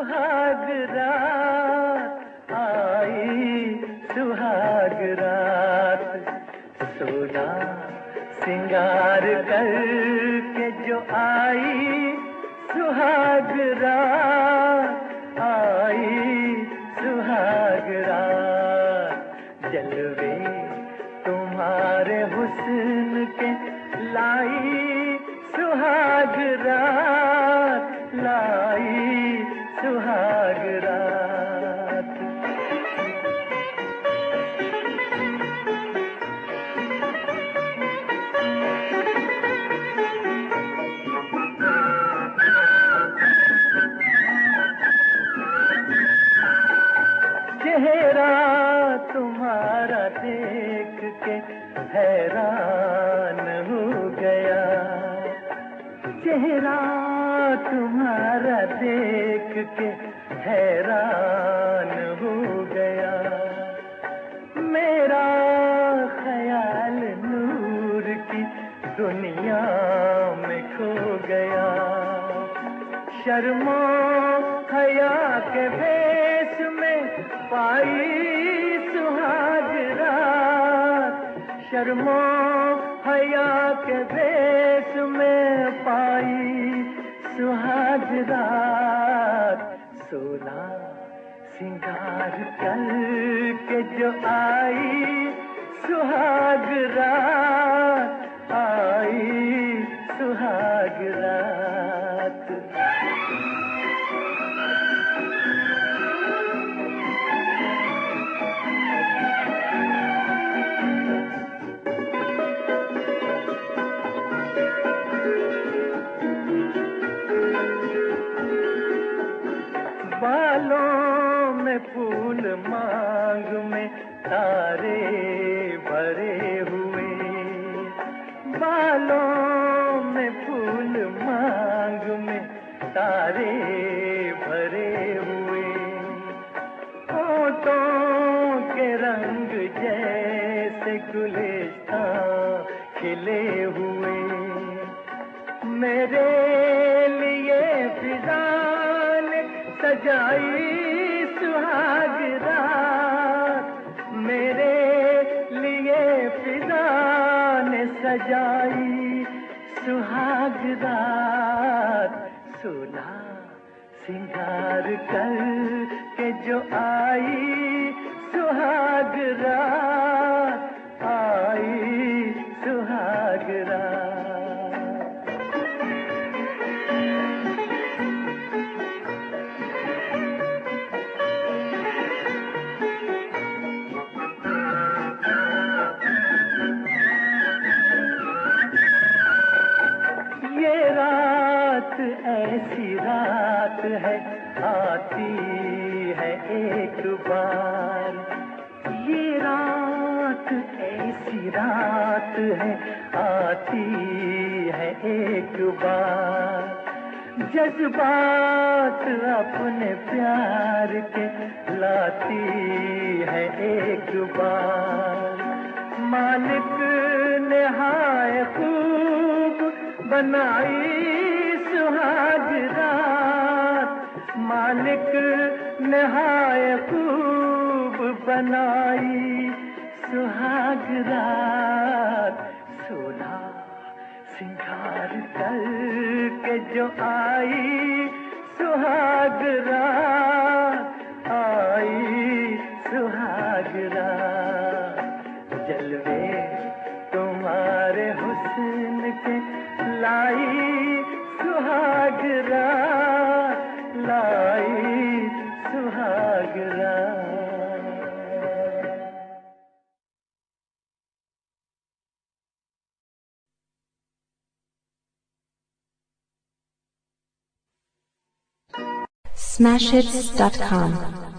सुहाग रात आई, सुहाग रात। सोना सिंगार करके जो आई, सुहाग रात आई, सुहाग रात। जलवे तुम्हारे हुस्न के लाई, सुहाग रात लाई, सुहाग रात। चेहरा तुम्हारा देख के हैरान हो गया, चेहरा तुम्हारा देख के हैरान हो गया। मेरा ख्याल नूर की दुनिया में खो गया। शर्मो हया के भेष में पाई सुहाग रात, शर्मो हया के भेष में पाई सुहाग रात। सोना सिंगार करके जो आई, सुहाग रात आई, सुहाग रात। बालों में फूल, मांग में तारे भरे हुए, बालों में फूल, मांग में तारे भरे हुए। होठों के रंग जैसे गुलिस्तां खिले हुए। मेरे लिए फिजा सजाई सुहाग रात, मेरे लिए फिजा ने सजाई सुहाग रात। सोना सिंगार करके जो आई, सुहाग रात आई, सुहाग रात। ऐसी रात है आती है एक बार, ये रात ऐसी रात है आती है एक बार। जज्बात अपने प्यार के लाती है एक बार। मालिक ने हाय खूब बनाई सुहाग रात, मालिक ने हाय खूब बनाई सुहाग रात। सोना सिंगार करके जो आई, सुहाग रात आई, सुहाग रात। जलवे तुम्हारे हुस्न के लाई, सुहाग रात लाई, सुहाग रात। Smashhits.com